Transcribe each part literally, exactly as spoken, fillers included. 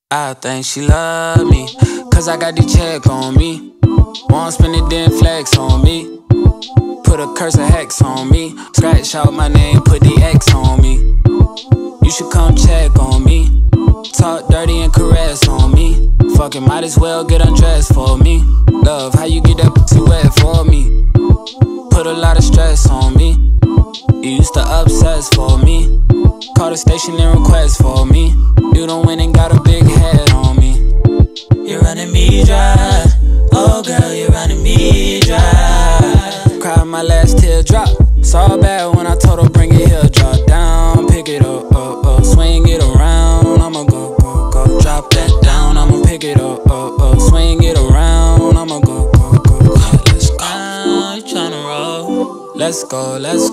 I think she love me, cause I got the check on me. Won't spend it, then flex on me. Put a curse of hex on me. Scratch out my name, put the X on me. You should come check on me. Talk dirty and caress on me. Fucking might as well get undressed for me. Love, how you get that pussy wet for me? Put a lot of stress on me. You used to obsess for me. Call the station and request for me. You don't win and got a big head on me. You're running me dry. Oh girl, you're running me dry. Cried my last teardrop. Saw bad when I told her bring it here. Drop down, pick it up, up, up. Swing it around, I'ma go, go, go. Drop that down, I'ma pick it up, up, up. Swing it around, I'ma go, go, go. Yeah, let's go. Now you tryna roll. Let's go, let's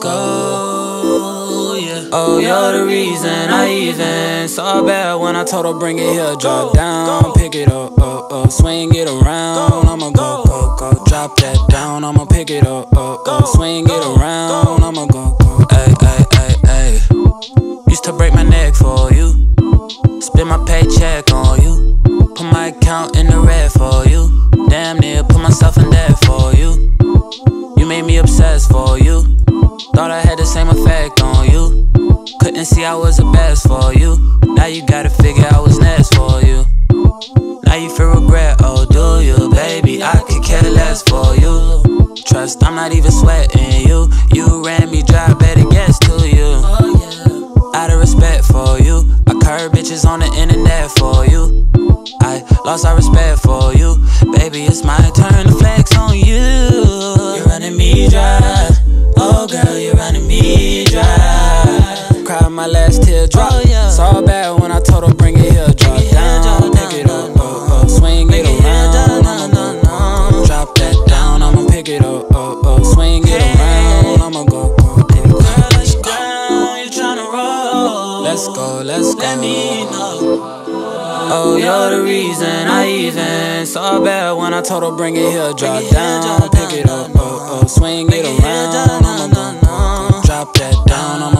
go, yeah. Oh, you're the reason I even saw bad when I told her bring it here. Drop down, pick it up, up, up. Swing it around, I'ma go, go, go. Drop that down, I'ma pick it up, up, up. Swing it around, I'ma go, go. Ay, ay, ay, ay. Used to break my neck for you. Spend my paycheck on you. Put my account in the red for you. Damn near put myself in debt for you. You made me obsessed for you. Thought I had the same effect on you. Couldn't see I was the best for you. Now you gotta figure I was next for you. Now you feel regret, oh do you? Baby, I could care less for you. Trust, I'm not even sweating you. You ran me dry, better guess to you. Out of respect for you, I curb bitches on the internet for you. I lost all respect for you. Baby, it's my turn to flex on you. You're running me dry. Oh girl, you're running me dry. Cried my last teardrop. Oh, yeah. Saw bad when I told her bring it here. Drop it down, down, pick it up, up, up. Swing it around, I'ma go, go. Drop that down, I'ma pick it up, up, up. Swing it around, I'ma go, go, go. Girl, let's go, you tryna roll. Let's go, let's go. Let me know. Oh, you're the reason I even saw bad when I told her bring it here. Drop down, pick it up, up, up. Swing it around, I'ma go, go, go. Drop that down, I'ma